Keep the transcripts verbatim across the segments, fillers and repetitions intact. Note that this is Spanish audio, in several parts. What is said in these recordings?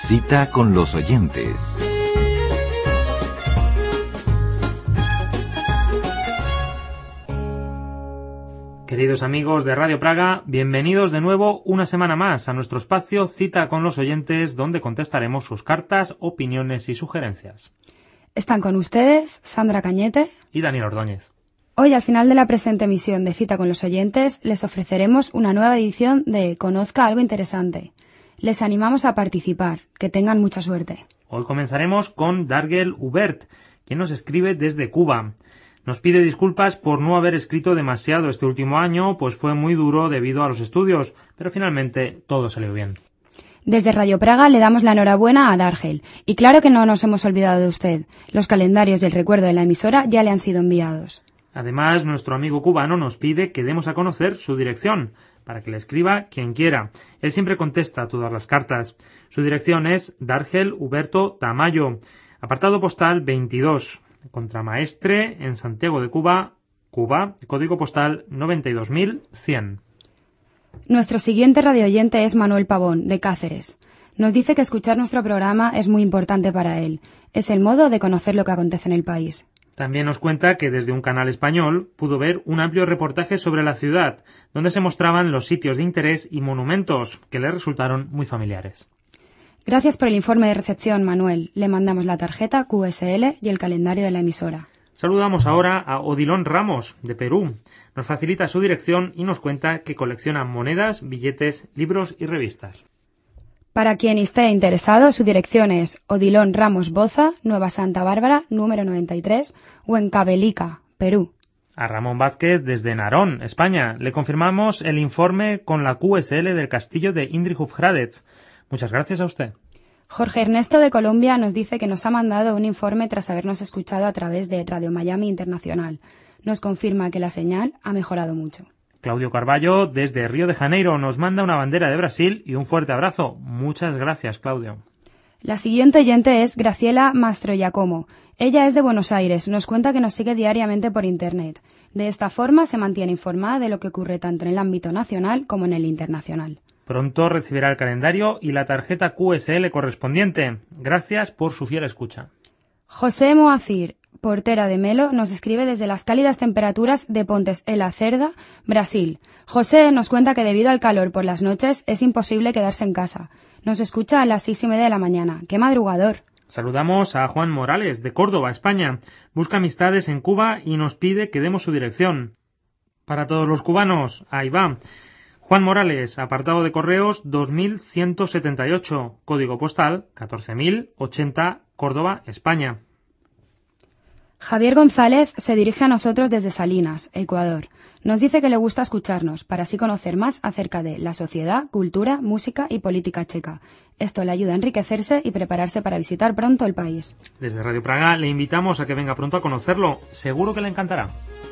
Cita con los oyentes. Queridos amigos de Radio Praga, bienvenidos de nuevo una semana más a nuestro espacio Cita con los oyentes, donde contestaremos sus cartas, opiniones y sugerencias. Están con ustedes Sandra Cañete y Daniel Ordóñez. Hoy, al final de la presente emisión de Cita con los oyentes, les ofreceremos una nueva edición de Conozca algo interesante. Les animamos a participar. Que tengan mucha suerte. Hoy comenzaremos con Dargel Hubert, quien nos escribe desde Cuba. Nos pide disculpas por no haber escrito demasiado este último año, pues fue muy duro debido a los estudios, pero finalmente todo salió bien. Desde Radio Praga le damos la enhorabuena a Dargel. Y claro que no nos hemos olvidado de usted. Los calendarios del recuerdo de la emisora ya le han sido enviados. Además, nuestro amigo cubano nos pide que demos a conocer su dirección, para que le escriba quien quiera. Él siempre contesta todas las cartas. Su dirección es Dargel Huberto Tamayo, apartado postal veintidós, Contramaestre, en Santiago de Cuba, Cuba, código postal noventa y dos mil cien. Nuestro siguiente radioyente es Manuel Pavón, de Cáceres. Nos dice que escuchar nuestro programa es muy importante para él. Es el modo de conocer lo que acontece en el país. También nos cuenta que desde un canal español pudo ver un amplio reportaje sobre la ciudad, donde se mostraban los sitios de interés y monumentos que le resultaron muy familiares. Gracias por el informe de recepción, Manuel. Le mandamos la tarjeta Q S L y el calendario de la emisora. Saludamos ahora a Odilon Ramos, de Perú. Nos facilita su dirección y nos cuenta que colecciona monedas, billetes, libros y revistas. Para quien esté interesado, su dirección es Odilon Ramos Boza, Nueva Santa Bárbara, número noventa y tres, Huencavelica, Perú. A Ramón Vázquez, desde Narón, España, le confirmamos el informe con la Q S L del castillo de Indrihufgradec. Muchas gracias a usted. Jorge Ernesto, de Colombia, nos dice que nos ha mandado un informe tras habernos escuchado a través de Radio Miami Internacional. Nos confirma que la señal ha mejorado mucho. Claudio Carballo, desde Río de Janeiro, nos manda una bandera de Brasil y un fuerte abrazo. Muchas gracias, Claudio. La siguiente oyente es Graciela Mastroiacomo. Ella es de Buenos Aires. Nos cuenta que nos sigue diariamente por Internet. De esta forma se mantiene informada de lo que ocurre tanto en el ámbito nacional como en el internacional. Pronto recibirá el calendario y la tarjeta Q S L correspondiente. Gracias por su fiel escucha. José Moacir, portera de Melo, nos escribe desde las cálidas temperaturas de Pontes e la Cerda, Brasil. José nos cuenta que debido al calor por las noches es imposible quedarse en casa. Nos escucha a las seis y media de la mañana. ¡Qué madrugador! Saludamos a Juan Morales, de Córdoba, España. Busca amistades en Cuba y nos pide que demos su dirección. Para todos los cubanos, ahí va. Juan Morales, apartado de correos dos mil ciento setenta y ocho, código postal catorce mil ochenta, Córdoba, España. Javier González se dirige a nosotros desde Salinas, Ecuador. Nos dice que le gusta escucharnos para así conocer más acerca de la sociedad, cultura, música y política checa. Esto le ayuda a enriquecerse y prepararse para visitar pronto el país. Desde Radio Praga le invitamos a que venga pronto a conocerlo. Seguro que le encantará.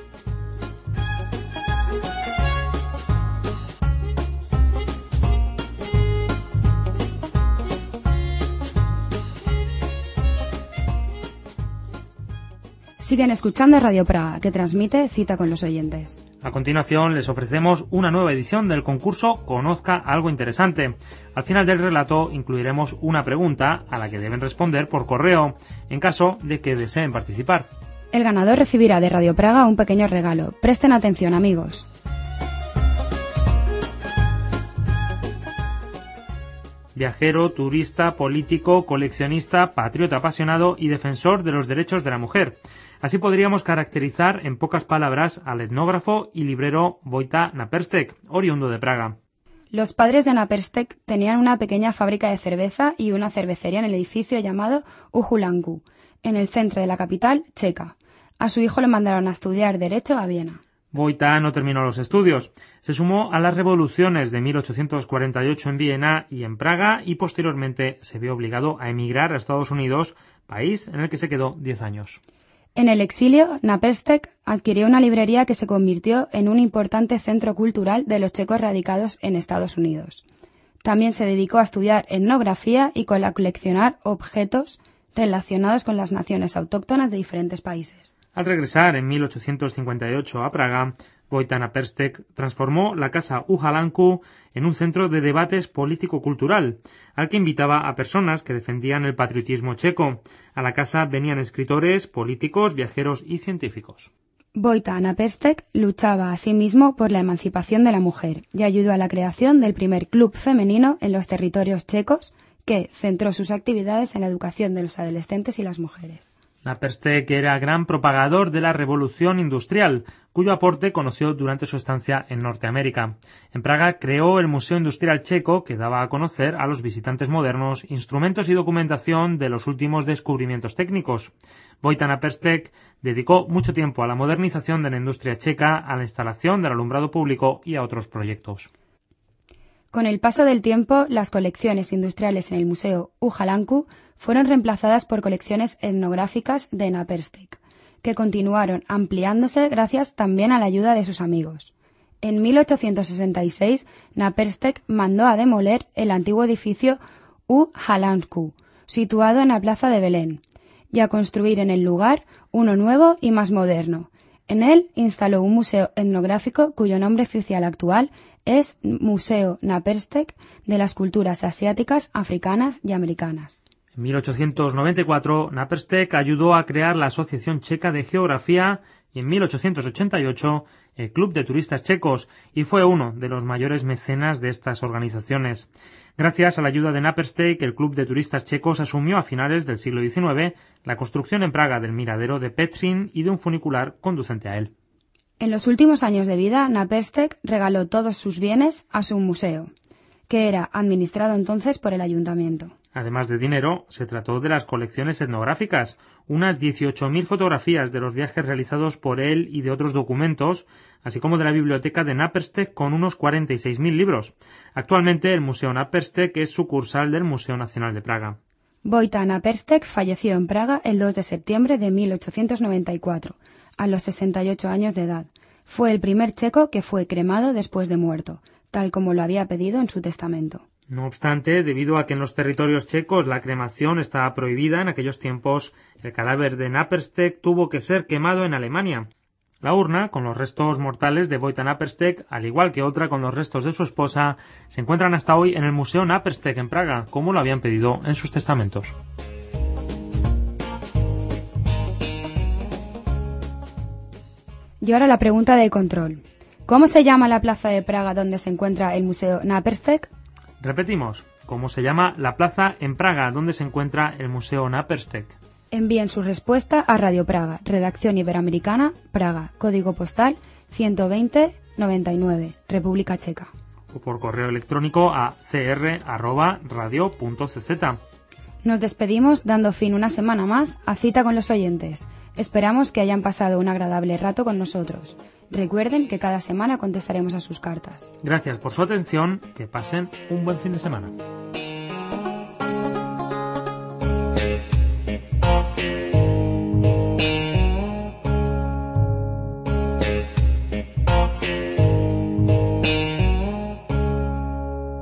Siguen escuchando Radio Praga, que transmite Cita con los oyentes. A continuación les ofrecemos una nueva edición del concurso Conozca algo interesante. Al final del relato incluiremos una pregunta a la que deben responder por correo, en caso de que deseen participar. El ganador recibirá de Radio Praga un pequeño regalo. Presten atención, amigos. Viajero, turista, político, coleccionista, patriota apasionado y defensor de los derechos de la mujer. Así podríamos caracterizar en pocas palabras al etnógrafo y librero Vojta Naperstek, oriundo de Praga. Los padres de Naperstek tenían una pequeña fábrica de cerveza y una cervecería en el edificio llamado Ujulanku, en el centro de la capital checa. A su hijo le mandaron a estudiar Derecho a Viena. Vojta no terminó los estudios. Se sumó a las revoluciones de mil ochocientos cuarenta y ocho en Viena y en Praga y posteriormente se vio obligado a emigrar a Estados Unidos, país en el que se quedó diez años. En el exilio, Naperstek adquirió una librería que se convirtió en un importante centro cultural de los checos radicados en Estados Unidos. También se dedicó a estudiar etnografía y a coleccionar objetos relacionados con las naciones autóctonas de diferentes países. Al regresar en mil ochocientos cincuenta y ocho a Praga, Wojtek Naperstek transformó la Casa Uhalanku en un centro de debates político-cultural, al que invitaba a personas que defendían el patriotismo checo. A la casa venían escritores, políticos, viajeros y científicos. Wojtek Naperstek luchaba asimismo por la emancipación de la mujer y ayudó a la creación del primer club femenino en los territorios checos, que centró sus actividades en la educación de los adolescentes y las mujeres. Naperstek era gran propagador de la revolución industrial, cuyo aporte conoció durante su estancia en Norteamérica. En Praga creó el Museo Industrial Checo, que daba a conocer a los visitantes modernos instrumentos y documentación de los últimos descubrimientos técnicos. Wojtek Naperstek dedicó mucho tiempo a la modernización de la industria checa, a la instalación del alumbrado público y a otros proyectos. Con el paso del tiempo, las colecciones industriales en el Museo Uhalanku fueron reemplazadas por colecciones etnográficas de Naperstek, que continuaron ampliándose gracias también a la ayuda de sus amigos. En mil ochocientos sesenta y seis, Naperstek mandó a demoler el antiguo edificio Uhalanku, situado en la plaza de Belén, y a construir en el lugar uno nuevo y más moderno. En él instaló un museo etnográfico cuyo nombre oficial actual es Museo Naperstek de las culturas asiáticas, africanas y americanas. En mil ochocientos noventa y cuatro, Naperstek ayudó a crear la Asociación Checa de Geografía y en mil ochocientos ochenta y ocho el Club de Turistas Checos, y fue uno de los mayores mecenas de estas organizaciones. Gracias a la ayuda de Naperstek, el Club de Turistas Checos asumió a finales del siglo diecinueve la construcción en Praga del miradero de Petřín y de un funicular conducente a él. En los últimos años de vida, Naperstek regaló todos sus bienes a su museo, que era administrado entonces por el ayuntamiento. Además de dinero, se trató de las colecciones etnográficas, unas dieciocho mil fotografías de los viajes realizados por él y de otros documentos, así como de la biblioteca de Naperstek con unos cuarenta y seis mil libros. Actualmente el Museo Naperstek es sucursal del Museo Nacional de Praga. Wojtek Naperstek falleció en Praga el dos de septiembre de mil ochocientos noventa y cuatro, a los sesenta y ocho años de edad. Fue el primer checo que fue cremado después de muerto, tal como lo había pedido en su testamento. No obstante, debido a que en los territorios checos la cremación estaba prohibida en aquellos tiempos, el cadáver de Naperstek tuvo que ser quemado en Alemania. La urna, con los restos mortales de Wojtek Naperstek, al igual que otra con los restos de su esposa, se encuentran hasta hoy en el Museo Naperstek en Praga, como lo habían pedido en sus testamentos. Y ahora la pregunta de control. ¿Cómo se llama la plaza de Praga donde se encuentra el Museo Naperstek? Repetimos, ¿cómo se llama la plaza en Praga donde se encuentra el Museo Naperstek? Envíen su respuesta a Radio Praga, Redacción Iberoamericana, Praga, código postal ciento veinte noventa y nueve, República Checa. O por correo electrónico a c r arroba radio punto c z. Nos despedimos dando fin una semana más a Cita con los Oyentes. Esperamos que hayan pasado un agradable rato con nosotros. Recuerden que cada semana contestaremos a sus cartas. Gracias por su atención, que pasen un buen fin de semana.